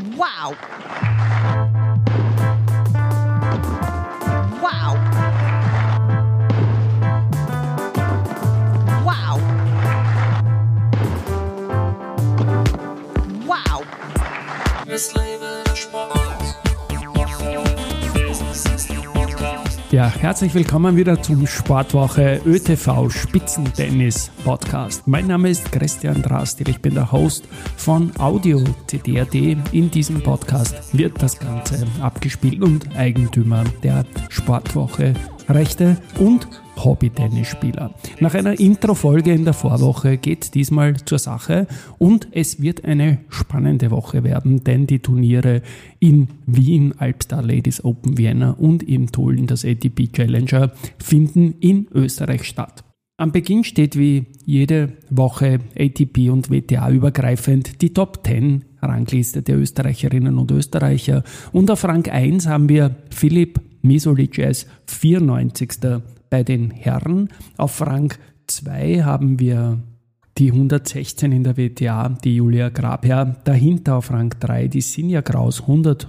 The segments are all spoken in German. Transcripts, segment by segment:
Wow! Wow! Wow! Wow! Ja, herzlich willkommen wieder zum Sportwoche ÖTV Spitzentennis Podcast. Mein Name ist Christian Drastil, ich bin der Host von Audio CD.at. In diesem Podcast wird das Ganze abgespielt und Eigentümer der Sportwoche Rechte und Hobby-Tennisspieler. Nach einer Intro-Folge in der Vorwoche geht diesmal zur Sache und es wird eine spannende Woche werden, denn die Turniere in Wien, Alpstar Ladies Open Vienna und in Tulln, das ATP Challenger, finden in Österreich statt. Am Beginn steht wie jede Woche ATP und WTA übergreifend die Top 10 Rangliste der Österreicherinnen und Österreicher und auf Rang 1 haben wir Filip Misolic als 94. bei den Herren. Auf Rang 2 haben wir die 116 in der WTA, die Julia Grabherr. Dahinter auf Rang 3 die Sinja Kraus,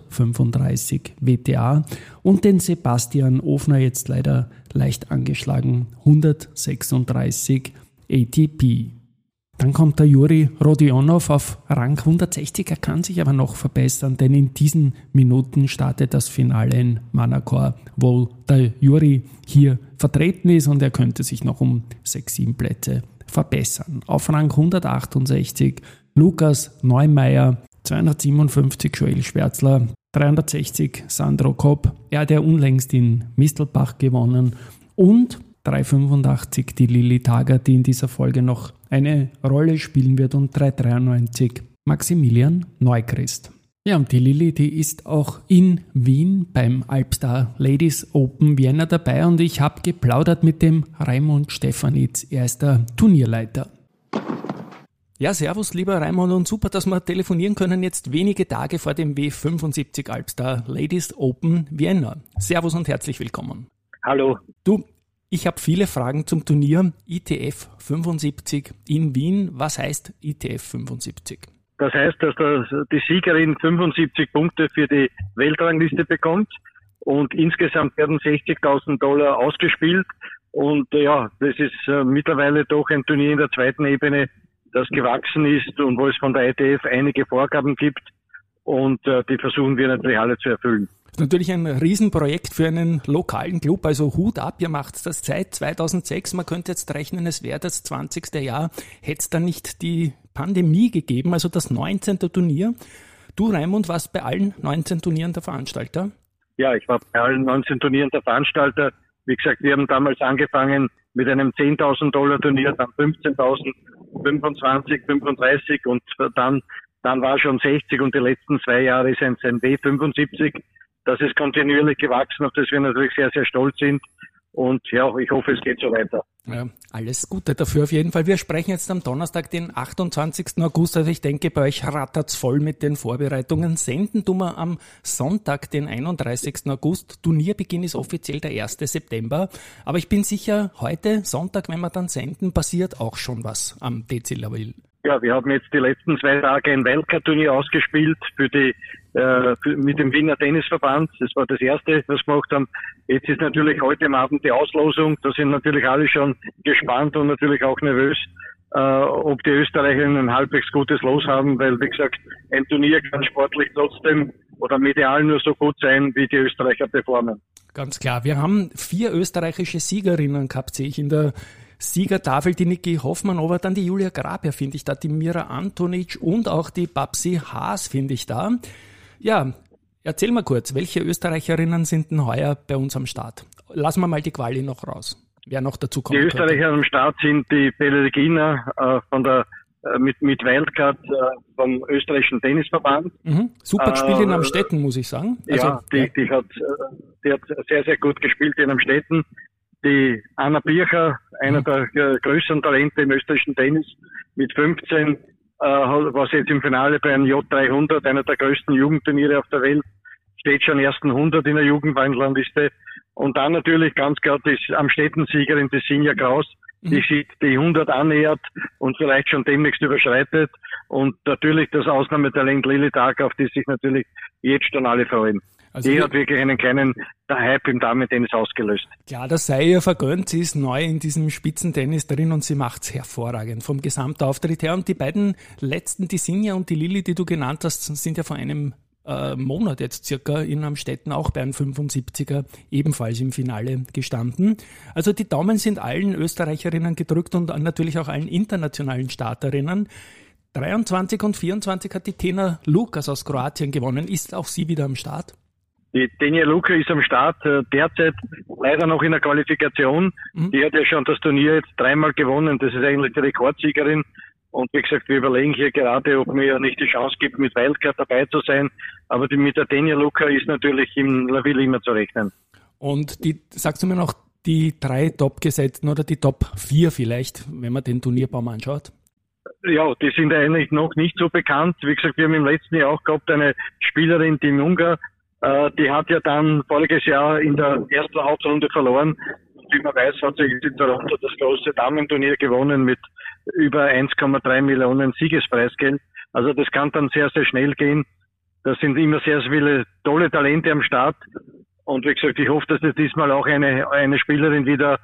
135 WTA. Und den Sebastian Ofner, jetzt leider leicht angeschlagen, 136 ATP. Dann kommt der Juri Rodionov auf Rang 160. Er kann sich aber noch verbessern, denn in diesen Minuten startet das Finale in Manacor, wo der Juri hier vertreten ist und er könnte sich noch um 6-7 Plätze verbessern. Auf Rang 168 Lukas Neumeier, 257 Joel Schwärzler, 360 Sandro Kopp. Er hat ja unlängst in Mistelbach gewonnen und 385 die Lilly Tager, die in dieser Folge noch eine Rolle spielen wird, und 393 Maximilian Neuchrist. Ja, und die Lilly, die ist auch in Wien beim Alpstar Ladies Open Vienna dabei und ich habe geplaudert mit dem Raimund Stefanitz, er ist der Turnierleiter. Ja, servus lieber Raimund und super, dass wir telefonieren können jetzt wenige Tage vor dem W75 Alpstar Ladies Open Vienna. Servus und herzlich willkommen. Hallo. Du, ich habe viele Fragen zum Turnier ITF 75 in Wien. Was heißt ITF 75? Das heißt, dass die Siegerin 75 Punkte für die Weltrangliste bekommt und insgesamt werden $60.000 ausgespielt. Und ja, das ist mittlerweile doch ein Turnier in der zweiten Ebene, das gewachsen ist und wo es von der ITF einige Vorgaben gibt und die versuchen wir natürlich alle zu erfüllen. Das ist natürlich ein Riesenprojekt für einen lokalen Club, also Hut ab, ihr macht das seit 2006, man könnte jetzt rechnen, es wäre das 20. Jahr, hätte es dann nicht die Pandemie gegeben, also das 19. Turnier. Du, Raimund, warst bei allen 19 Turnieren der Veranstalter? Ja, ich war bei allen 19 Turnieren der Veranstalter. Wie gesagt, wir haben damals angefangen mit einem $10.000 Turnier, dann 15.000, 25, 35 und dann war schon 60 und die letzten 2 Jahre ist ein W75. Das ist kontinuierlich gewachsen, auf das wir natürlich sehr, sehr stolz sind. Und ja, ich hoffe, es geht so weiter. Ja, alles Gute dafür auf jeden Fall. Wir sprechen jetzt am Donnerstag, den 28. August. Also ich denke, bei euch rattert's voll mit den Vorbereitungen. Senden tun wir am Sonntag, den 31. August. Turnierbeginn ist offiziell der 1. September. Aber ich bin sicher, heute, Sonntag, wenn wir dann senden, passiert auch schon was am DC Laville. Ja, wir haben jetzt die letzten 2 Tage ein Wildcard-Turnier ausgespielt mit dem Wiener Tennisverband. Das war das erste, was wir gemacht haben. Jetzt ist natürlich heute am Abend die Auslosung. Da sind natürlich alle schon gespannt und natürlich auch nervös, ob die Österreicherinnen ein halbwegs gutes Los haben, weil, wie gesagt, ein Turnier kann sportlich trotzdem oder medial nur so gut sein, wie die Österreicher performen. Ganz klar. Wir haben 4 österreichische Siegerinnen gehabt, sehe ich in der Siegertafel, die Niki Hoffmann, aber dann die Julia Grabherr finde ich da, die Mira Antonic und auch die Babsi Haas finde ich da. Ja, erzähl mal kurz, welche Österreicherinnen sind denn heuer bei uns am Start? Lassen wir mal die Quali noch raus, wer noch dazu kommt. Die Österreicher am Start sind die Pellegrina mit Wildcard vom österreichischen Tennisverband. Super gespielt in Amstetten, muss ich sagen. Also, ja, die hat sehr, sehr gut gespielt in Amstetten. Die Anna Bircher, einer der größten Talente im österreichischen Tennis, mit 15, was jetzt im Finale bei einem J300, einer der größten Jugendturniere auf der Welt, steht schon ersten 100 in der Jugendrangliste. Und dann natürlich ganz klar die Amstetten-Siegerin, die Sinja Kraus, die sich die 100 annähert und vielleicht schon demnächst überschreitet. Und natürlich das Ausnahmetalent Lili Tag, auf die sich natürlich jetzt schon alle freuen. Also die hat wirklich einen kleinen Hype im Damen-Tennis ausgelöst. Klar, das sei ihr vergönnt. Sie ist neu in diesem Spitzentennis drin und sie macht's hervorragend vom Gesamtauftritt her. Und die beiden letzten, die Sinja und die Lili, die du genannt hast, sind ja vor einem Monat jetzt circa in Amstetten auch bei einem 75er ebenfalls im Finale gestanden. Also die Daumen sind allen Österreicherinnen gedrückt und natürlich auch allen internationalen Starterinnen. 23 und 24 hat die Tena Lukas aus Kroatien gewonnen. Ist auch sie wieder am Start? Die Tena Luka ist am Start, derzeit leider noch in der Qualifikation. Die hat ja schon das Turnier jetzt 3-mal gewonnen. Das ist eigentlich die Rekordsiegerin. Und wie gesagt, wir überlegen hier gerade, ob mir ja nicht die Chance gibt, mit Wildcard dabei zu sein. Aber mit der Tena Luka ist natürlich im Laville immer zu rechnen. Und sagst du mir noch die 3 Top-Gesetzten oder die Top 4 vielleicht, wenn man den Turnierbaum anschaut? Ja, die sind eigentlich noch nicht so bekannt. Wie gesagt, wir haben im letzten Jahr auch gehabt eine Spielerin, die Munga, die hat ja dann voriges Jahr in der ersten Hauptrunde verloren. Wie man weiß, hat sie in Toronto das große Damenturnier gewonnen mit über 1,3 Millionen Siegespreisgeld. Also das kann dann sehr, sehr schnell gehen. Da sind immer sehr, sehr viele tolle Talente am Start. Und wie gesagt, ich hoffe, dass es diesmal auch eine Spielerin wieder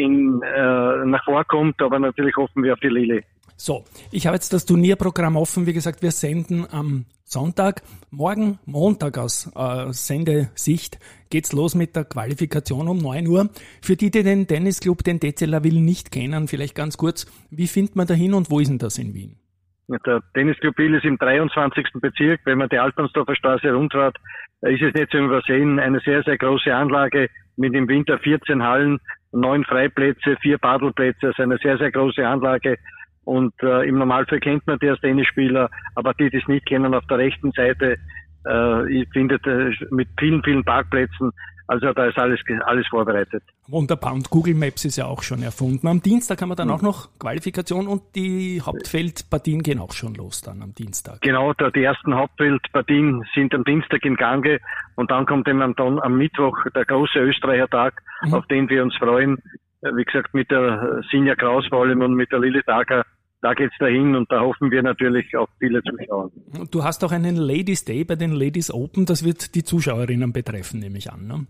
nach vorkommt. Aber natürlich hoffen wir auf die Lili. So, ich habe jetzt das Turnierprogramm offen. Wie gesagt, wir senden am Sonntag. Morgen, Montag aus Sendesicht, geht's los mit der Qualifikation um 9 Uhr. Für die den Tennisclub, den TC Laville nicht kennen, vielleicht ganz kurz, wie findet man da hin und wo ist denn das in Wien? Der Tennisclub Wien ist im 23. Bezirk. Wenn man die Alpansdorfer Straße rundfährt, ist es nicht zu übersehen. Eine sehr, sehr große Anlage mit im Winter 14 Hallen, 9 Freiplätze, 4 Padelplätze. Also eine sehr, sehr große Anlage. Und im Normalfall kennt man die als Tennisspieler, aber die es nicht kennen, auf der rechten Seite, ich finde mit vielen, vielen Parkplätzen, also da ist alles vorbereitet. Wunderbar, und Google Maps ist ja auch schon erfunden. Am Dienstag haben wir dann auch noch Qualifikation und die Hauptfeldpartien gehen auch schon los dann am Dienstag. Genau, die ersten Hauptfeldpartien sind am Dienstag in Gange und dann kommt eben am Mittwoch der große Österreicher Tag, auf den wir uns freuen. Wie gesagt, mit der Sinja Kraus vor allem und mit der Lili Tager, da geht's dahin und da hoffen wir natürlich auf viele Zuschauer. Du hast auch einen Ladies Day bei den Ladies Open, das wird die Zuschauerinnen betreffen, nehme ich an, ne?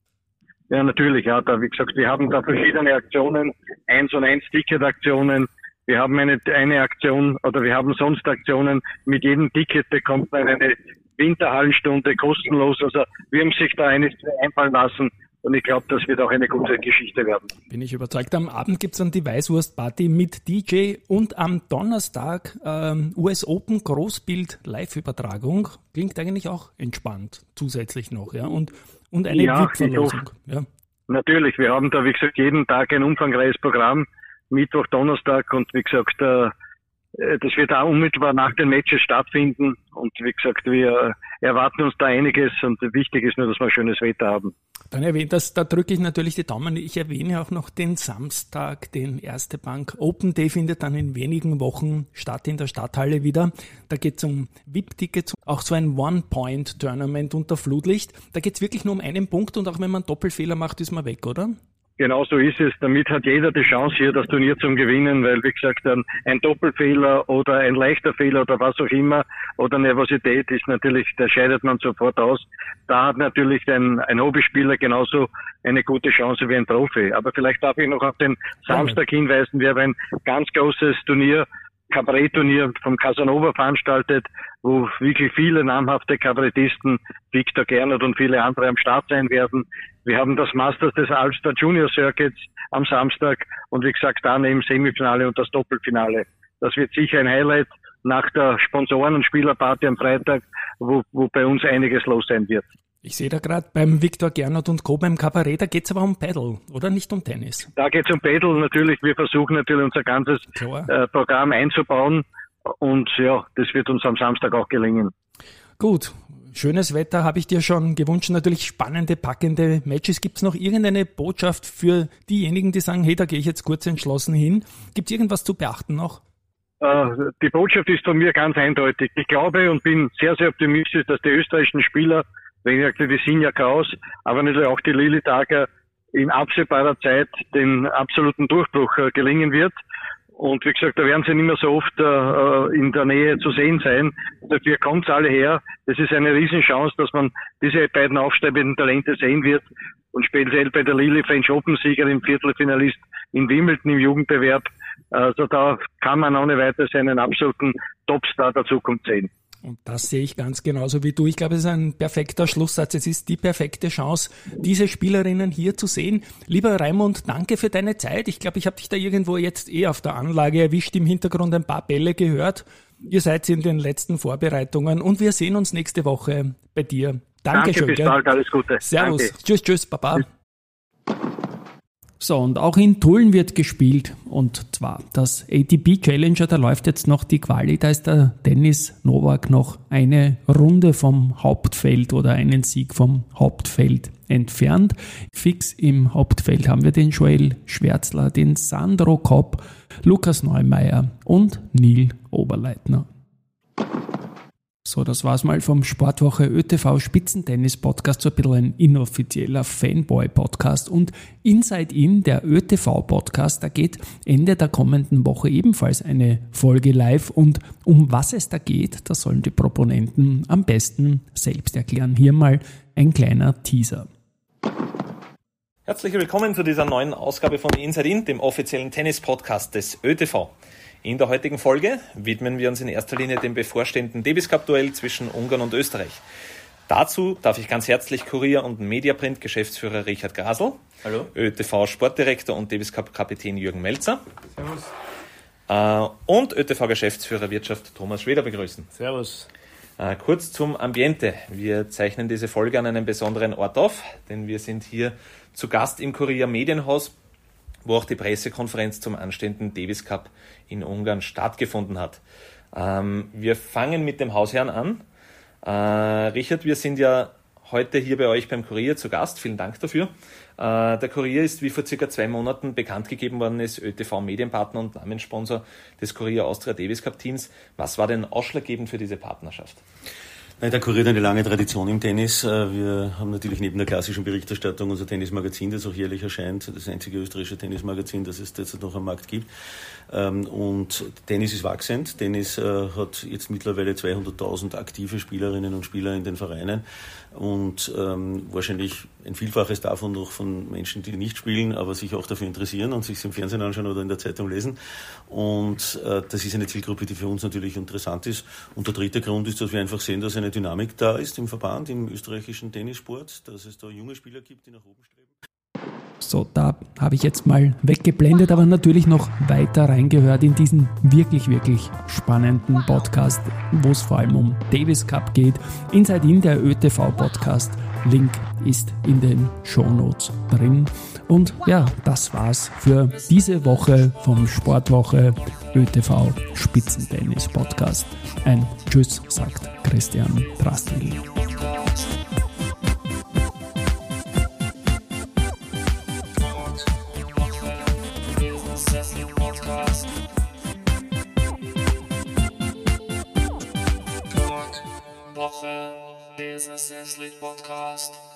Ja, natürlich, ja, wie gesagt, wir haben da verschiedene Aktionen, 1 und 1 Ticket-Aktionen. Wir haben eine Aktion oder wir haben sonst Aktionen. Mit jedem Ticket bekommt man eine Winterhallenstunde kostenlos. Also wir haben sich da eines einfallen lassen. Und ich glaube, das wird auch eine gute Geschichte werden. Bin ich überzeugt. Am Abend gibt's dann die Weißwurst-Party mit DJ und am Donnerstag US Open Großbild Live-Übertragung. Klingt eigentlich auch entspannt zusätzlich noch, ja. Und eine VIP-Verlosung. Ja. Natürlich, wir haben da, wie gesagt, jeden Tag ein umfangreiches Programm. Mittwoch, Donnerstag und wie gesagt, das wird auch unmittelbar nach den Matches stattfinden. Und wie gesagt, wir erwarten uns da einiges und wichtig ist nur, dass wir schönes Wetter haben. Dann da drücke ich natürlich die Daumen. Ich erwähne auch noch den Samstag, den Erste Bank Open Day findet dann in wenigen Wochen statt in der Stadthalle wieder. Da geht es um VIP-Tickets, auch so ein One-Point-Tournament unter Flutlicht. Da geht es wirklich nur um einen Punkt und auch wenn man einen Doppelfehler macht, ist man weg, oder? Genau so ist es. Damit hat jeder die Chance, hier das Turnier zu gewinnen, weil, wie gesagt, ein Doppelfehler oder ein leichter Fehler oder was auch immer oder Nervosität ist natürlich, da scheidet man sofort aus. Da hat natürlich ein Hobbyspieler genauso eine gute Chance wie ein Profi. Aber vielleicht darf ich noch auf den Samstag hinweisen. Wir haben ein ganz großes Turnier, Kabarettturnier vom Casanova veranstaltet, wo wirklich viele namhafte Kabarettisten, Victor Gernot und viele andere am Start sein werden. Wir haben das Masters des Ulster Junior Circuits am Samstag und wie gesagt, daneben Semifinale und das Doppelfinale. Das wird sicher ein Highlight nach der Sponsoren- und Spielerparty am Freitag, wo bei uns einiges los sein wird. Ich sehe da gerade beim Victor Gernot und Co. beim Kabarett, da geht's aber um Paddle, oder nicht um Tennis? Da geht's um Paddle natürlich. Wir versuchen natürlich unser ganzes Programm einzubauen und ja, das wird uns am Samstag auch gelingen. Gut, schönes Wetter habe ich dir schon gewünscht. Natürlich spannende, packende Matches. Gibt's noch irgendeine Botschaft für diejenigen, die sagen, hey, da gehe ich jetzt kurz entschlossen hin? Gibt's irgendwas zu beachten noch? Die Botschaft ist von mir ganz eindeutig. Ich glaube und bin sehr, sehr optimistisch, dass die österreichischen Spieler, wie gesagt, die Sinja Kraus, aber natürlich auch die Lili Tager, in absehbarer Zeit den absoluten Durchbruch gelingen wird. Und wie gesagt, da werden sie nicht mehr so oft in der Nähe zu sehen sein. Dafür kommt es alle her. Das ist eine Riesenchance, dass man diese beiden aufsteigenden Talente sehen wird. Und speziell bei der Lille French Open Siegerin, Viertelfinalist in Wimbledon im Jugendbewerb. Also da kann man ohne weiteres einen absoluten Topstar der Zukunft sehen. Und das sehe ich ganz genauso wie du. Ich glaube, es ist ein perfekter Schlusssatz. Es ist die perfekte Chance, diese Spielerinnen hier zu sehen. Lieber Raimund, danke für deine Zeit. Ich glaube, ich habe dich da irgendwo jetzt auf der Anlage erwischt, im Hintergrund ein paar Bälle gehört. Ihr seid in den letzten Vorbereitungen und wir sehen uns nächste Woche bei dir. Dankeschön. Danke, bis bald, alles Gute. Servus. Danke. Tschüss, Baba. So, und auch in Tulln wird gespielt, und zwar das ATP Challenger, da läuft jetzt noch die Quali, da ist der Dennis Novak noch eine Runde vom Hauptfeld oder einen Sieg vom Hauptfeld entfernt. Fix im Hauptfeld haben wir den Joel Schwärzler, den Sandro Kopp, Lukas Neumeier und Neil Oberleitner. So, das war's mal vom Sportwoche ÖTV Spitzentennis Podcast, so ein bisschen ein inoffizieller Fanboy Podcast. Und Inside In, der ÖTV Podcast, da geht Ende der kommenden Woche ebenfalls eine Folge live. Und um was es da geht, das sollen die Proponenten am besten selbst erklären. Hier mal ein kleiner Teaser. Herzlich willkommen zu dieser neuen Ausgabe von Inside In, dem offiziellen Tennis-Podcast des ÖTV. In der heutigen Folge widmen wir uns in erster Linie dem bevorstehenden Davis Cup-Duell zwischen Ungarn und Österreich. Dazu darf ich ganz herzlich Kurier- und Mediaprint-Geschäftsführer Richard Grasl, hallo, ÖTV-Sportdirektor und Davis Cup-Kapitän Jürgen Melzer, servus, und ÖTV-Geschäftsführer Wirtschaft Thomas Schweder begrüßen. servus. Kurz zum Ambiente. Wir zeichnen diese Folge an einem besonderen Ort auf, denn wir sind hier zu Gast im Kurier Medienhaus, wo auch die Pressekonferenz zum anstehenden Davis Cup in Ungarn stattgefunden hat. Wir fangen mit dem Hausherrn an. Richard, wir sind ja heute hier bei euch beim Kurier zu Gast. Vielen Dank dafür. Der Kurier ist, wie vor circa 2 Monaten bekannt gegeben worden ist, ÖTV-Medienpartner und Namenssponsor des Kurier Austria Davis Cup Teams. Was war denn ausschlaggebend für diese Partnerschaft? Der Kurier hat eine lange Tradition im Tennis. Wir haben natürlich neben der klassischen Berichterstattung unser Tennismagazin, das auch jährlich erscheint, das einzige österreichische Tennismagazin, das es derzeit noch am Markt gibt. Und Tennis ist wachsend. Tennis hat jetzt mittlerweile 200.000 aktive Spielerinnen und Spieler in den Vereinen und wahrscheinlich ein Vielfaches davon noch von Menschen, die nicht spielen, aber sich auch dafür interessieren und sich im Fernsehen anschauen oder in der Zeitung lesen. Und das ist eine Zielgruppe, die für uns natürlich interessant ist. Und der dritte Grund ist, dass wir einfach sehen, dass eine Dynamik da ist im Verband, im österreichischen Tennissport, dass es da junge Spieler gibt, die nach oben streben. So, da habe ich jetzt mal weggeblendet, aber natürlich noch weiter reingehört in diesen wirklich, wirklich spannenden Podcast, wo es vor allem um Davis Cup geht. Inside In, der ÖTV-Podcast. Link ist in den Shownotes drin. Und ja, das war's für diese Woche vom Sportwoche ÖTV Spitzentennis Podcast. Ein Tschüss, sagt Christian Drastil. Woche, dieses Podcast.